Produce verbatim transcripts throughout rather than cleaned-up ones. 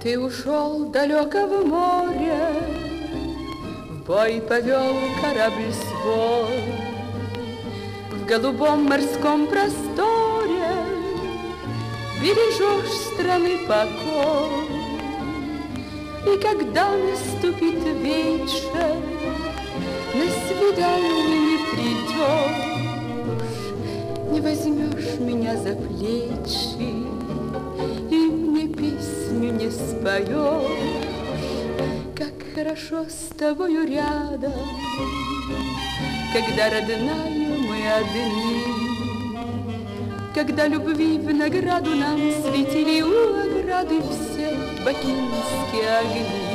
Ты ушел далеко в море, в бой повел корабль свой. В голубом морском просторе бережешь страны покой. И когда наступит вечер, на свидание не придешь, не возьмешь меня за плечи и мне песню не споешь. Как хорошо с тобою рядом, когда, родная, мы одни, когда любви в награду нам светили у ограды все бакинские огни.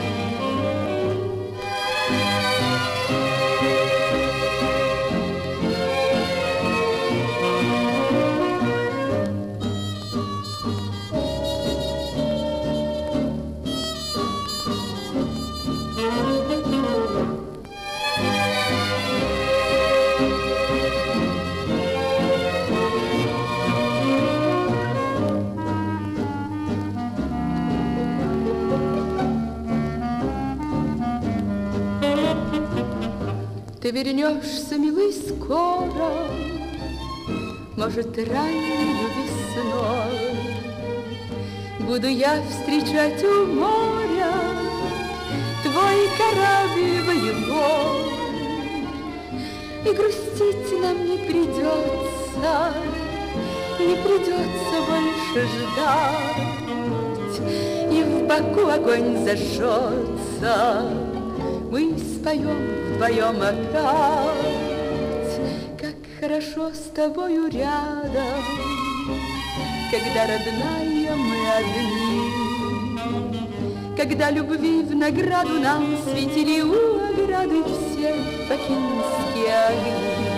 Ты вернешься, милый, скоро, может, раннюю весной. Буду я встречать у моря твой корабль боевой. И грустить нам не придется, не придется больше ждать. И в боку огонь зажжется, мы споем вдвоем опять. Как хорошо с тобою рядом, когда, родная, мы одни, когда любви в награду нам светили у ограды все бакинские огни.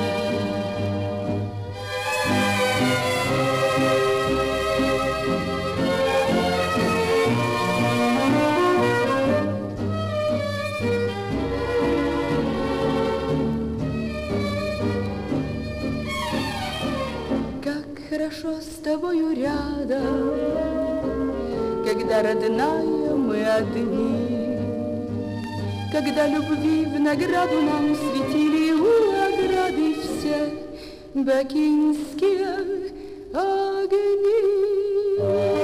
Хорошо с тобою рядом, когда, родная, мы одни, когда любви в награду нам светили у ограды все бакинские огни.